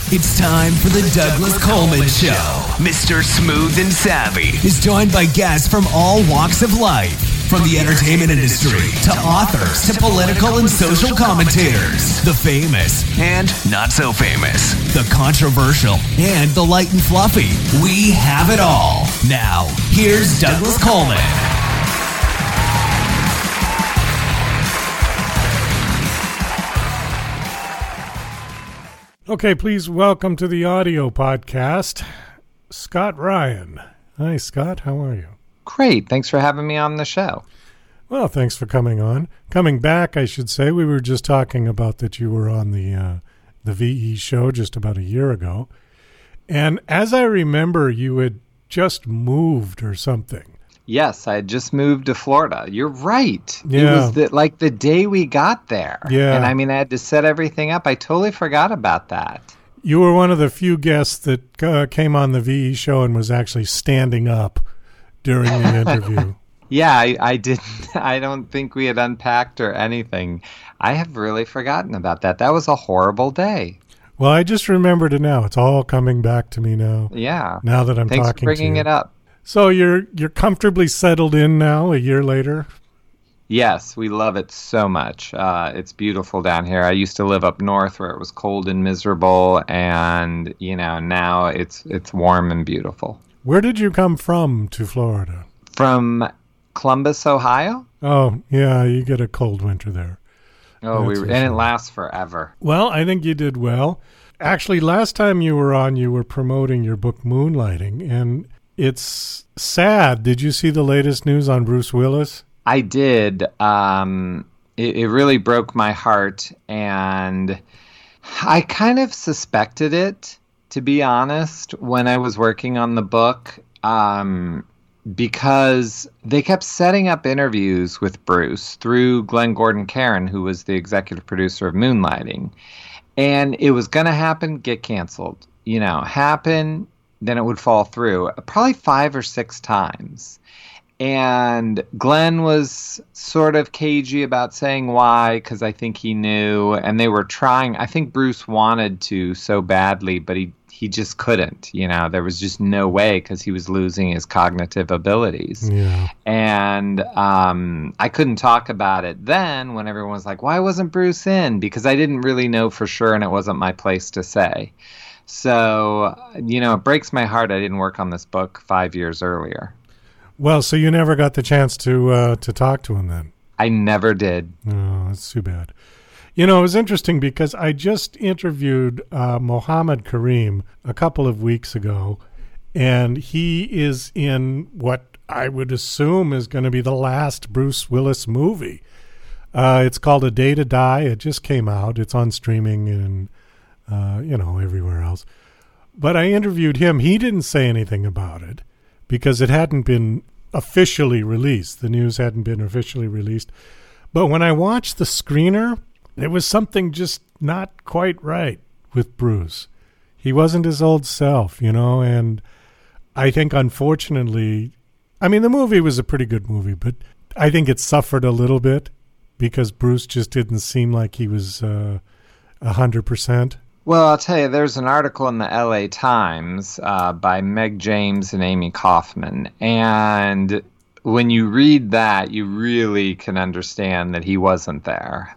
It's time for the Douglas Coleman Show. Mr. Smooth and Savvy is joined by guests from all walks of life, from the entertainment industry to authors to political and social commentators, the famous and not so famous, the controversial and the light and fluffy. We have it all. Now, here's Douglas Coleman. Okay, please welcome to the audio podcast, Scott Ryan. Hi, Scott. How are you? Great. Thanks for having me on the show. Well, thanks for coming on. Coming back, I should say. We were just talking about that you were on the VE show just about a year ago. And as I remember, you had just moved or something. Yes, I had just moved to Florida. You're right. Yeah. It was the day we got there. Yeah. And I mean, I had to set everything up. I totally forgot about that. You were one of the few guests that came on the VE show and was actually standing up during the interview. Yeah, I didn't. I don't think we had unpacked or anything. I have really forgotten about that. That was a horrible day. Well, I just remembered it now. It's all coming back to me now. Yeah. Now that I'm Thanks talking for bringing to you. it up. So you're comfortably settled in now a year later? Yes, we love it so much. It's beautiful down here. I used to live up north where it was cold and miserable, and now it's warm and beautiful. Where did you come from to Florida? From Columbus, Ohio. Oh, yeah, you get a cold winter there. Oh, That's for and it sure. lasts forever. Well, I think you did well. Actually, last time you were on, you were promoting your book Moonlighting, and it's sad. Did you see the latest news on Bruce Willis? I did. It really broke my heart, and I kind of suspected it, to be honest, when I was working on the book, because they kept setting up interviews with Bruce through Glenn Gordon Caron, who was the executive producer of Moonlighting, and it was going to happen, get canceled. Happen, then it would fall through, probably 5 or 6 times. And Glenn was sort of cagey about saying why, because I think he knew, and they were trying. I think Bruce wanted to so badly, but he just couldn't. There was just no way, because he was losing his cognitive abilities. Yeah. And I couldn't talk about it then when everyone was like, why wasn't Bruce in? Because I didn't really know for sure, and it wasn't my place to say. So, it breaks my heart I didn't work on this book 5 years earlier. Well, so you never got the chance to talk to him then? I never did. Oh, that's too bad. It was interesting because I just interviewed Mohammed Karim a couple of weeks ago, and he is in what I would assume is going to be the last Bruce Willis movie. It's called A Day to Die. It just came out. It's on streaming and everywhere else. But I interviewed him. He didn't say anything about it because it hadn't been officially released. The news hadn't been officially released. But when I watched the screener, there was something just not quite right with Bruce. He wasn't his old self, and I think, unfortunately, the movie was a pretty good movie, but I think it suffered a little bit because Bruce just didn't seem like he was 100%. Well, I'll tell you, there's an article in the LA Times by Meg James and Amy Kaufman, and when you read that, you really can understand that he wasn't there.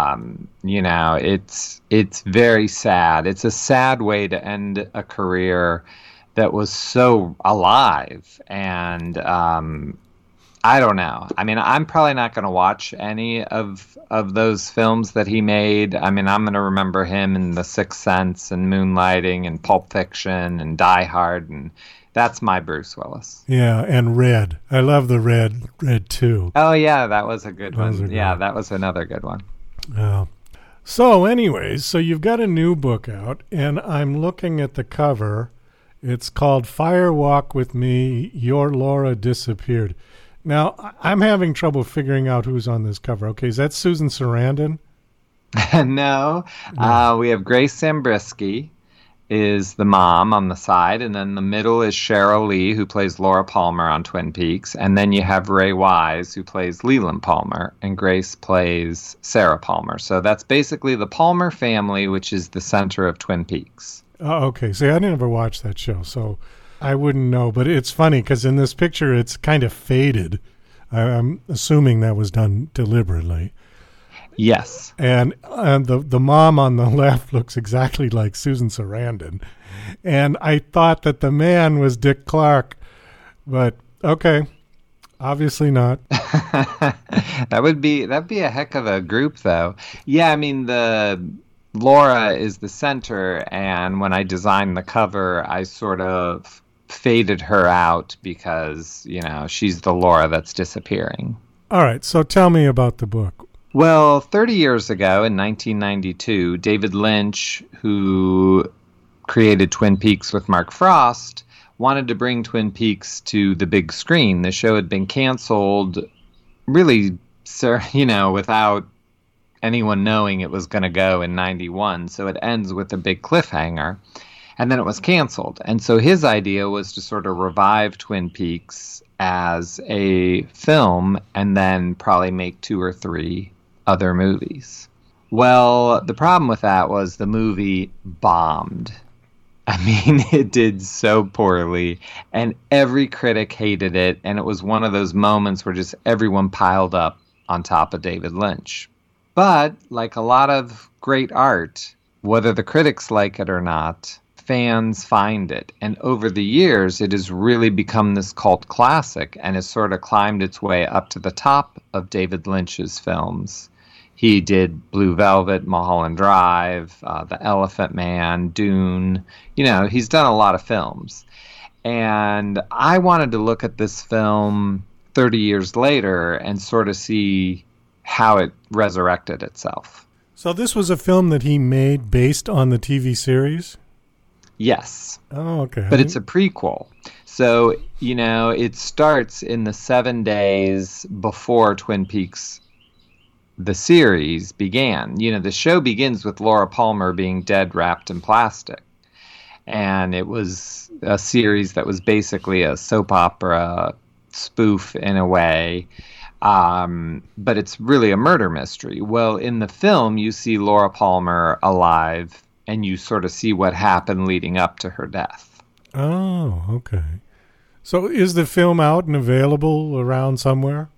It's very sad. It's a sad way to end a career that was so alive, and I don't know. I'm probably not going to watch any of those films that he made. I'm going to remember him in The Sixth Sense and Moonlighting and Pulp Fiction and Die Hard, and that's my Bruce Willis. Yeah, and Red. I love the Red 2. Oh, yeah, that was a good one. Yeah, that was another good one. So anyways, so you've got a new book out, and I'm looking at the cover. It's called Fire Walk With Me, Your Laura Disappeared. Now, I'm having trouble figuring out who's on this cover. Okay, is that Susan Sarandon? No. We have Grace Zabriskie is the mom on the side, and then the middle is Cheryl Lee, who plays Laura Palmer on Twin Peaks, and then you have Ray Wise, who plays Leland Palmer, and Grace plays Sarah Palmer. So that's basically the Palmer family, which is the center of Twin Peaks. Oh, okay. See, I never watched that show, so I wouldn't know. But it's funny because in this picture, it's kind of faded. I'm assuming that was done deliberately. Yes. And the mom on the left looks exactly like Susan Sarandon. And I thought that the man was Dick Clark, but okay, obviously not. That'd be a heck of a group, though. Yeah, I mean, the Laura is the center, and when I designed the cover, I sort of faded her out because, she's the Laura that's disappearing. All right, so tell me about the book. Well, 30 years ago, in 1992, David Lynch, who created Twin Peaks with Mark Frost, wanted to bring Twin Peaks to the big screen. The show had been canceled, really, without anyone knowing it was going to go in 91. So it ends with a big cliffhanger. And then it was canceled. And so his idea was to sort of revive Twin Peaks as a film and then probably make 2 or 3 other movies. Well, the problem with that was the movie bombed. I mean, it did so poorly, and every critic hated it, and it was one of those moments where just everyone piled up on top of David Lynch. But, like a lot of great art, whether the critics like it or not, fans find it. And over the years, it has really become this cult classic and has sort of climbed its way up to the top of David Lynch's films. He did Blue Velvet, Mulholland Drive, The Elephant Man, Dune. He's done a lot of films. And I wanted to look at this film 30 years later and sort of see how it resurrected itself. So this was a film that he made based on the TV series? Yes. Oh, okay. But it's a prequel. So, it starts in the 7 days before Twin Peaks the series began. The show begins with Laura Palmer being dead, wrapped in plastic. And it was a series that was basically a soap opera spoof in a way. But it's really a murder mystery. Well, in the film, you see Laura Palmer alive, and you sort of see what happened leading up to her death. Oh, okay. So is the film out and available around somewhere?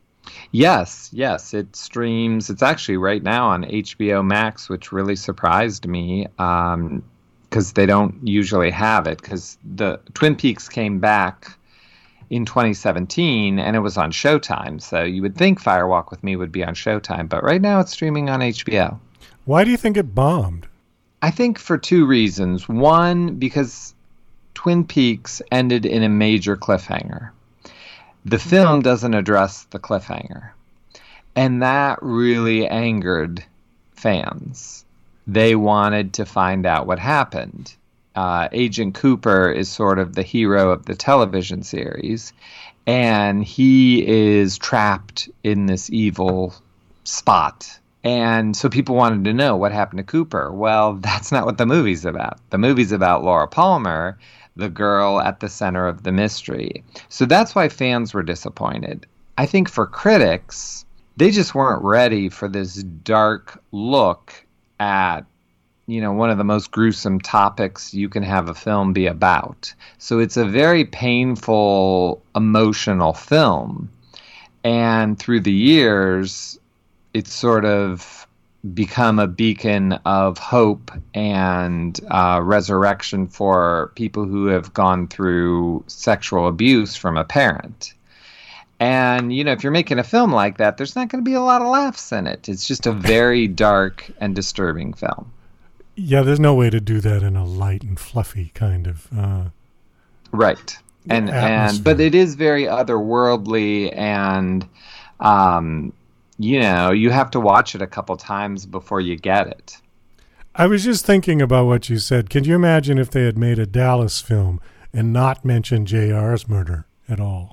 Yes, it streams. It's actually right now on HBO Max, which really surprised me because they don't usually have it, because the Twin Peaks came back in 2017 and it was on Showtime. So you would think Fire Walk with Me would be on Showtime, but right now it's streaming on HBO. Why do you think it bombed? I think for 2 reasons. One, because Twin Peaks ended in a major cliffhanger. The film doesn't address the cliffhanger. And that really angered fans. They wanted to find out what happened. Agent Cooper is sort of the hero of the television series, and he is trapped in this evil spot. And so people wanted to know what happened to Cooper. Well, that's not what the movie's about. The movie's about Laura Palmer, the girl at the center of the mystery. So that's why fans were disappointed. I think for critics, they just weren't ready for this dark look at, one of the most gruesome topics you can have a film be about. So it's a very painful, emotional film. And through the years, it's sort of become a beacon of hope and resurrection for people who have gone through sexual abuse from a parent. And, if you're making a film like that, there's not going to be a lot of laughs in it. It's just a very dark and disturbing film. Yeah, there's no way to do that in a light and fluffy kind of right. But it is very otherworldly, and you have to watch it a couple times before you get it. I was just thinking about what you said. Can you imagine if they had made a Dallas film and not mentioned JR's murder at all?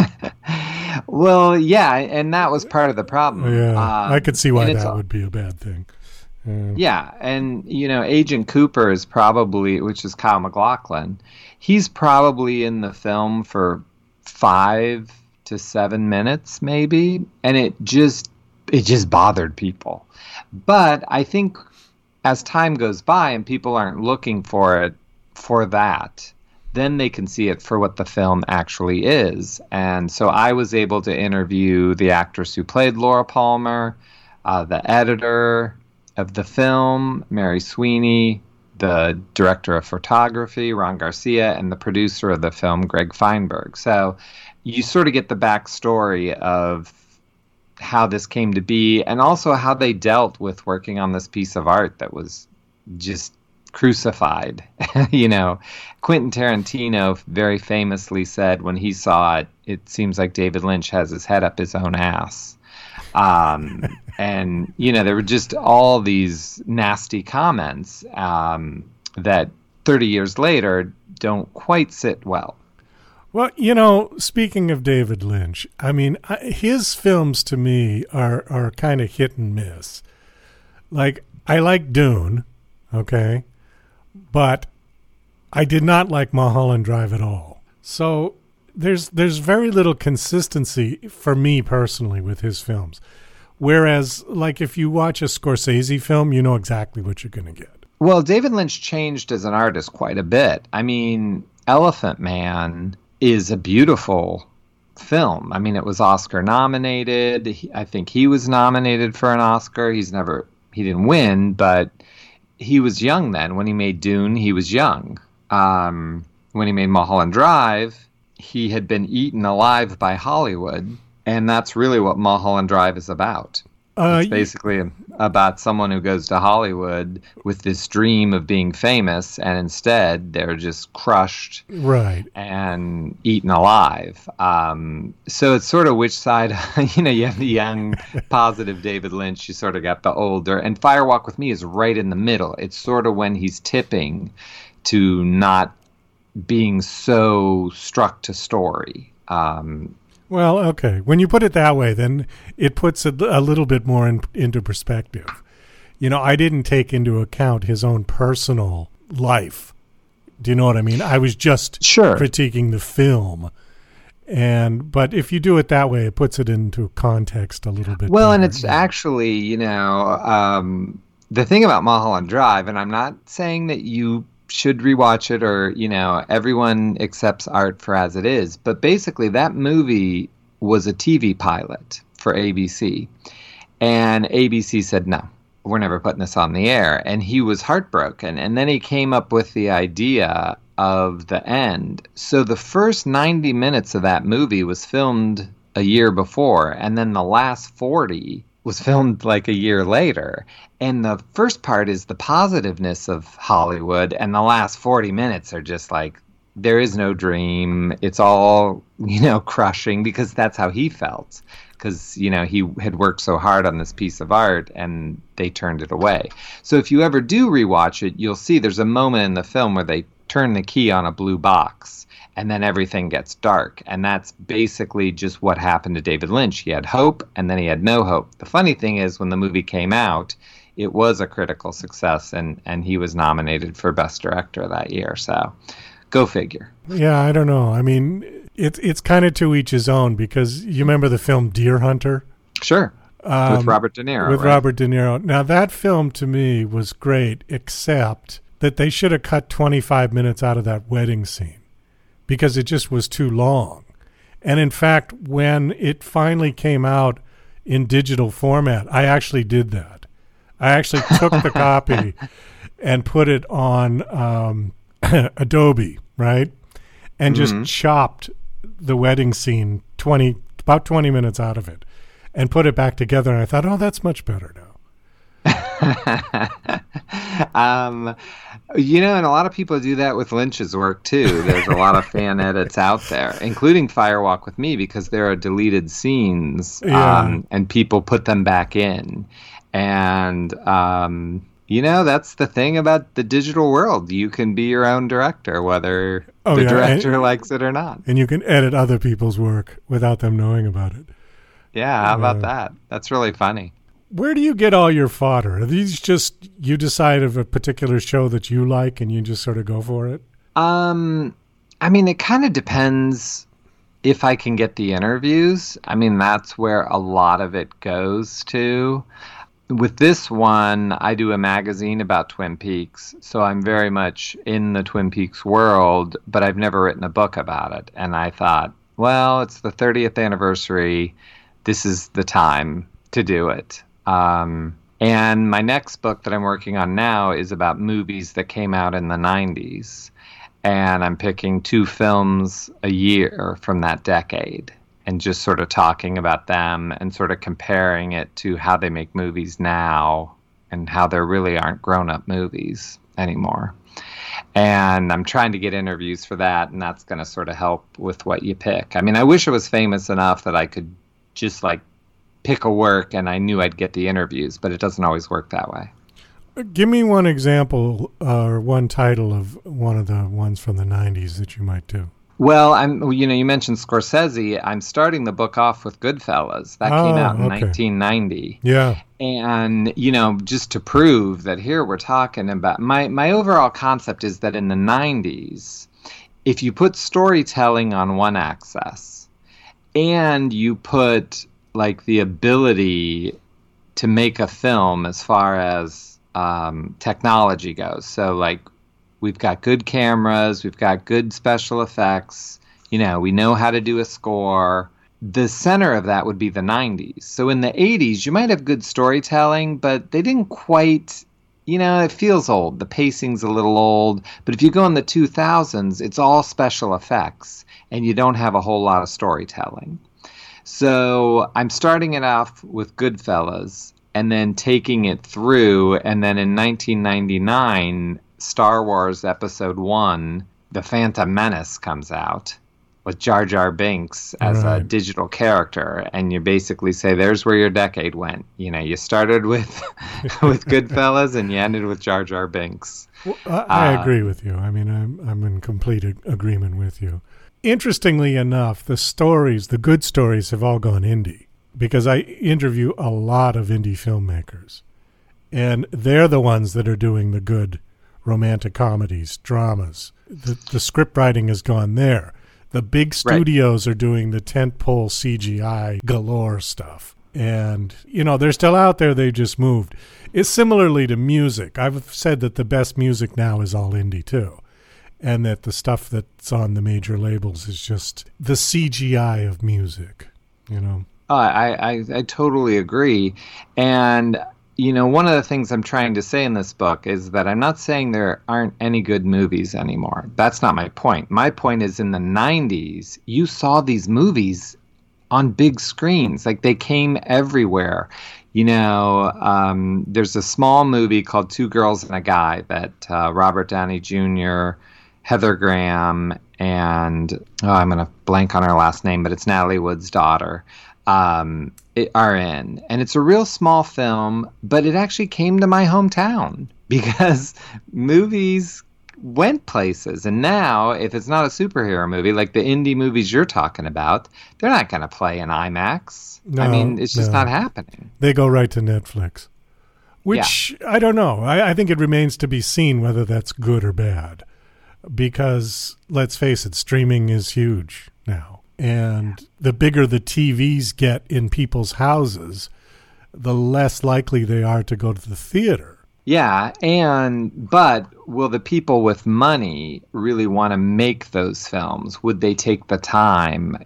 Well, yeah, and that was part of the problem. Yeah, I could see why that would be a bad thing. Yeah, and, Agent Cooper is probably, which is Kyle MacLachlan, he's probably in the film for 5 to 7 minutes, maybe, and it just bothered people. But I think as time goes by and people aren't looking for it for that, then they can see it for what the film actually is. And so I was able to interview the actress who played Laura Palmer, the editor of the film, Mary Sweeney, the director of photography, Ron Garcia, and the producer of the film, Greg Feinberg. So you sort of get the backstory of how this came to be, and also how they dealt with working on this piece of art that was just crucified. Quentin Tarantino very famously said when he saw it, it seems like David Lynch has his head up his own ass. And, there were just all these nasty comments that 30 years later don't quite sit well. Well, speaking of David Lynch, I mean, his films to me are kind of hit and miss. Like, I like Dune, okay, but I did not like Mulholland Drive at all. So there's very little consistency for me personally with his films. Whereas, like, if you watch a Scorsese film, you know exactly what you're going to get. Well, David Lynch changed as an artist quite a bit. I mean, Elephant Man is a beautiful film. I mean, it was Oscar nominated. I think he was nominated for an Oscar. He didn't win, but he was young then. When he made Dune, he was young. When he made Mulholland Drive, he had been eaten alive by Hollywood. And that's really what Mulholland Drive is about. It's basically about someone who goes to Hollywood with this dream of being famous, and instead they're just crushed and eaten alive. So it's sort of which side, you have the young, positive David Lynch, you sort of got the older. And Fire Walk with Me is right in the middle. It's sort of when he's tipping to not being so struck to story. Well, okay. When you put it that way, then it puts it a little bit more into perspective. I didn't take into account his own personal life. Do you know what I mean? I was just critiquing the film. But if you do it that way, it puts it into context a little bit. Well, better. And it's actually, the thing about Mulholland Drive, and I'm not saying that you should rewatch it or, everyone accepts art for as it is. But basically that movie was a TV pilot for ABC. And ABC said, no, we're never putting this on the air. And he was heartbroken. And then he came up with the idea of the end. So the first 90 minutes of that movie was filmed a year before. And then the last 40 was filmed like a year later. And the first part is the positiveness of Hollywood, and the last 40 minutes are just like, there is no dream. It's all, crushing, because that's how he felt. Because, he had worked so hard on this piece of art, and they turned it away. So if you ever do rewatch it, you'll see there's a moment in the film where they turn the key on a blue box, and then everything gets dark. And that's basically just what happened to David Lynch. He had hope, and then he had no hope. The funny thing is, when the movie came out, it was a critical success, and he was nominated for Best Director that year. So go figure. Yeah, I don't know. I mean, it's kind of to each his own, because you remember the film Deer Hunter? Sure. With Robert De Niro. With Robert De Niro. Now, that film to me was great, except that they should have cut 25 minutes out of that wedding scene, because it just was too long. And in fact, when it finally came out in digital format, I actually did that. I actually took the copy and put it on Adobe, right? And just chopped the wedding scene about 20 minutes out of it and put it back together. And I thought, oh, that's much better And now. a lot of people do that with Lynch's work too. There's a lot of fan edits out there, including Fire Walk with Me, because there are deleted scenes, and people put them back in. And, that's the thing about the digital world. You can be your own director, whether the director likes it or not. And you can edit other people's work without them knowing about it. Yeah, how about that? That's really funny. Where do you get all your fodder? Are these just, you decide of a particular show that you like and you just sort of go for it? I mean, it kind of depends if I can get the interviews. I mean, that's where a lot of it goes to. with this one, I do a magazine about Twin Peaks, so I'm very much in the Twin Peaks world, but I've never written a book about it. And I thought, well, it's the 30th anniversary. This is the time to do it. And my next book that I'm working on now is about movies that came out in the 90s. And I'm picking 2 films a year from that decade and just sort of talking about them and sort of comparing it to how they make movies now and how there really aren't grown-up movies anymore. And I'm trying to get interviews for that, and that's going to sort of help with what you pick. I mean, I wish I was famous enough that I could just like pick a work and I knew I'd get the interviews, but it doesn't always work that way. Give me one example or one title of one of the ones from the 90s that you might do. Well, you mentioned Scorsese. I'm starting the book off with Goodfellas. That came out in 1990. Yeah. And, just to prove that here we're talking about, my overall concept is that in the 90s, if you put storytelling on one axis and you put like the ability to make a film as far as technology goes. So like we've got good cameras, we've got good special effects, we know how to do a score. The center of that would be the 90s. So in the 80s, you might have good storytelling, but they didn't quite, it feels old. The pacing's a little old. But if you go in the 2000s, it's all special effects, and you don't have a whole lot of storytelling. So I'm starting it off with Goodfellas, and then taking it through, and then in 1999, Star Wars Episode 1, The Phantom Menace comes out with Jar Jar Binks as a digital character, and you basically say, there's where your decade went. You started with with Goodfellas, and you ended with Jar Jar Binks. Well, I agree with you. I mean, I'm in complete agreement with you. Interestingly enough, the good stories have all gone indie, because I interview a lot of indie filmmakers, and they're the ones that are doing the good romantic comedies, dramas. The script writing has gone there. The big studios are doing the tentpole CGI galore stuff. And, they're still out there. They just moved. It's similarly to music. I've said that the best music now is all indie, too. And that the stuff that's on the major labels is just the CGI of music, I totally agree. And, one of the things I'm trying to say in this book is that I'm not saying there aren't any good movies anymore. That's not my point. My point is in the 90s, you saw these movies on big screens. Like they came everywhere. There's a small movie called Two Girls and a Guy that Robert Downey Jr., Heather Graham, and I'm going to blank on her last name, but it's Natalie Wood's daughter, are in. And it's a real small film, but it actually came to my hometown because movies went places. And now, if it's not a superhero movie, like the indie movies you're talking about, they're not going to play in IMAX. No, I mean, it's just not happening. They go right to Netflix, which I don't know. I think it remains to be seen whether that's good or bad. Because, let's face it, streaming is huge now. And the bigger the TVs get in people's houses, the less likely they are to go to the theater. Yeah, but will the people with money really want to make those films? Would they take the time?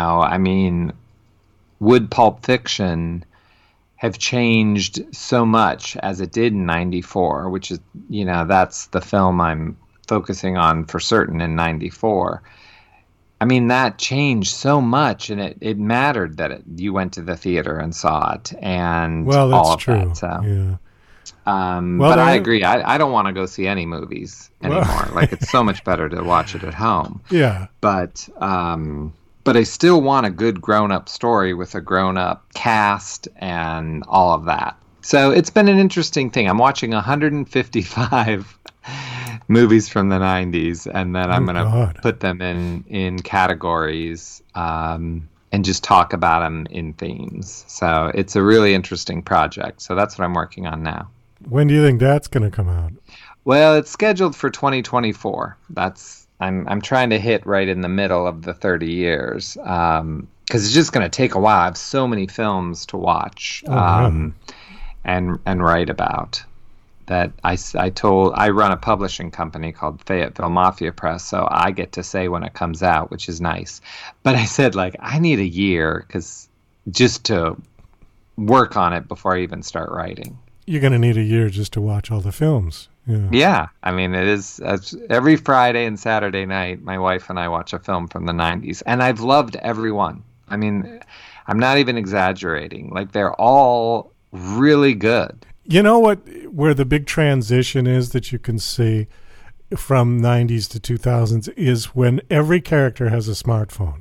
Would Pulp Fiction have changed so much as it did in 94, which is, that's the film I'm focusing on for certain in 94. I mean, that changed so much, and it mattered that you went to the theater and saw it, and that's all of true. that. So. Yeah. But I agree. I don't want to go see any movies anymore. Like it's so much better to watch it at home. Yeah. But I still want a good grown-up story with a grown-up cast and all of that. So it's been an interesting thing. I'm watching 155 movies from the 90s, and then I'm going to put them in categories and just talk about them in themes. So it's a really interesting project. So that's what I'm working on now. When do you think that's going to come out? Well, it's scheduled for 2024. I'm trying to hit right in the middle of the 30 years because it's just going to take a while. I have so many films to watch. and write about. That I run a publishing company called Fayetteville Mafia Press, so I get to say when it comes out, which is nice. But I said, like, I need a year just to work on it before I even start writing. You're going to need a year just to watch all the films. Yeah. I mean, it's every Friday and Saturday night, my wife and I watch a film from the 90s, and I've loved every one. I mean, I'm not even exaggerating. Like, they're all really good. You know where the big transition is that you can see from 90s to 2000s is when every character has a smartphone.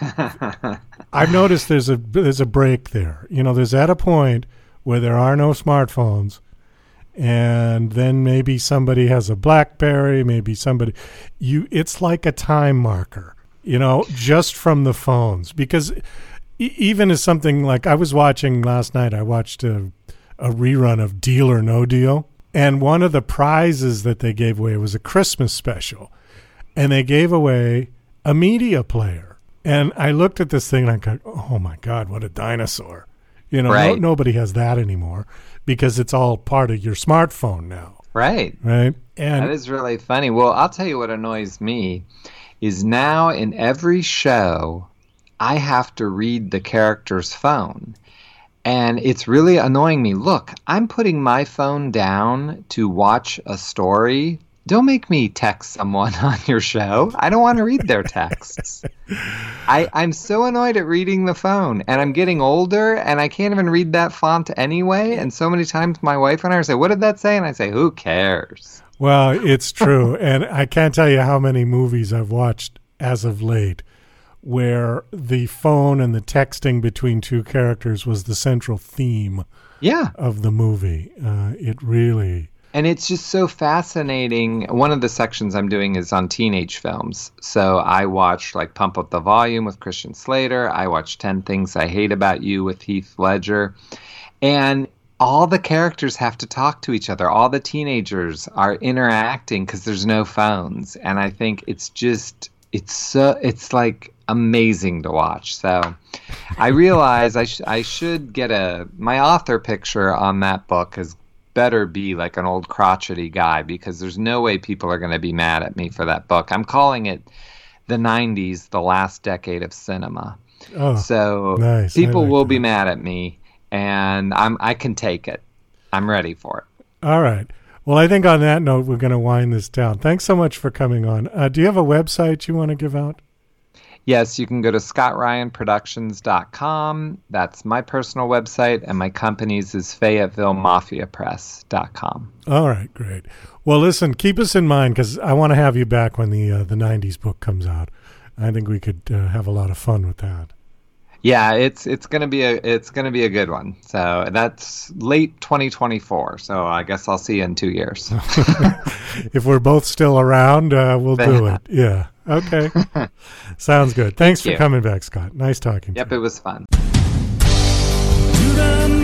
I've noticed there's a break there. You know, there's at a point where there are no smartphones, and then maybe somebody has a BlackBerry, maybe it's like a time marker, you know, just from the phones. Because even as something like I was watching last night, I watched a rerun of Deal or No Deal. And one of the prizes that they gave away was a Christmas special. And they gave away a media player. And I looked at this thing and I go, oh my God, what a dinosaur. You know, right. Nobody has that anymore because it's all part of your smartphone now. Right. And that is really funny. Well, I'll tell you what annoys me is now in every show, I have to read the character's phone. And it's really annoying me. Look, I'm putting my phone down to watch a story. Don't make me text someone on your show. I don't want to read their texts. I'm so annoyed at reading the phone. And I'm getting older, and I can't even read that font anyway. And so many times my wife and I say, what did that say? And I say, who cares? Well, it's true. And I can't tell you how many movies I've watched as of late where the phone and the texting between two characters was the central theme of the movie. It really... And it's just so fascinating. One of the sections I'm doing is on teenage films. So I watched like Pump Up the Volume with Christian Slater. I watched 10 Things I Hate About You with Heath Ledger. And all the characters have to talk to each other. All the teenagers are interacting because there's no phones. And I think it's like amazing to watch. So I realize I should get my author picture on that book is better be like an old crotchety guy, because there's no way people are going to be mad at me for that book. I'm calling it the 90s, the last decade of cinema. Oh, so nice. People will be mad at me, and I can take it. I'm ready for it. All right. Well, I think on that note, we're going to wind this down. Thanks so much for coming on. Do you have a website you want to give out? Yes, you can go to scottryanproductions.com. That's my personal website, and my company's is FayettevilleMafiaPress.com. All right, great. Well, listen, keep us in mind because I want to have you back when the 90s book comes out. I think we could have a lot of fun with that. Yeah, it's gonna be a good one. So that's late 2024. So I guess I'll see you in 2 years. If we're both still around, we'll do it. Yeah. Okay. Sounds good. Thanks for coming back, Scott. Nice talking to you. Yep, it was fun.